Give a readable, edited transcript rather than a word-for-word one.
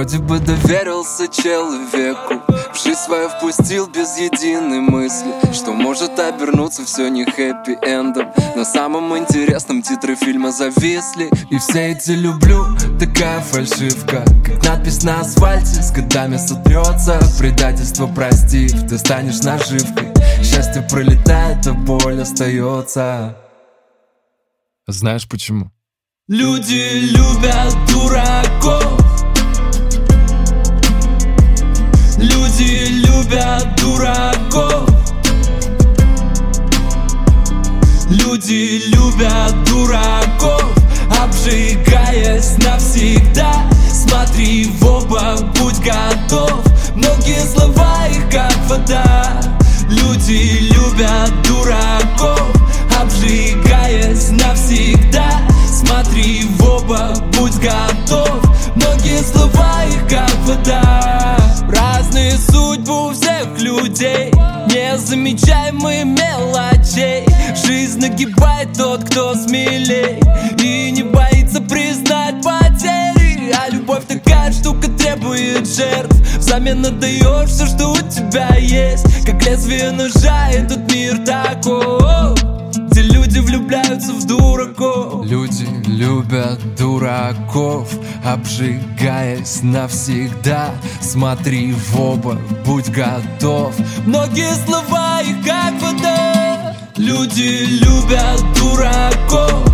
Вроде бы доверился человеку, в жизнь свою впустил без единой мысли, что может обернуться все не хэппи-эндом. На самом интересном титры фильма зависли. И все эти «люблю» такая фальшивка, как надпись на асфальте, с годами сотрется. Предательство простив, ты станешь наживкой. Счастье пролетает, а боль остается. Знаешь почему? Люди любят дураков. Люди любят дураков. Люди любят дураков, обжигаясь навсегда. Смотри в оба, будь готов. Многие слова их как вода. Люди любят дураков, обжигаясь навсегда. Смотри в оба, будь готов. Многие слова их как вода. Разные судьбы у всех людей, не замечаем мы мелочей. Жизнь нагибает тот, кто смелей и не боится признать потери. А любовь такая штука, требует жертв. Взамен отдаешь все, что у тебя есть. Как лезвие ножа, этот мир такой, где люди влюбляются в дураков. Люди любят дураков, обжигаясь навсегда. Смотри в оба, будь готов. Многие слова их как вода. Люди любят дураков,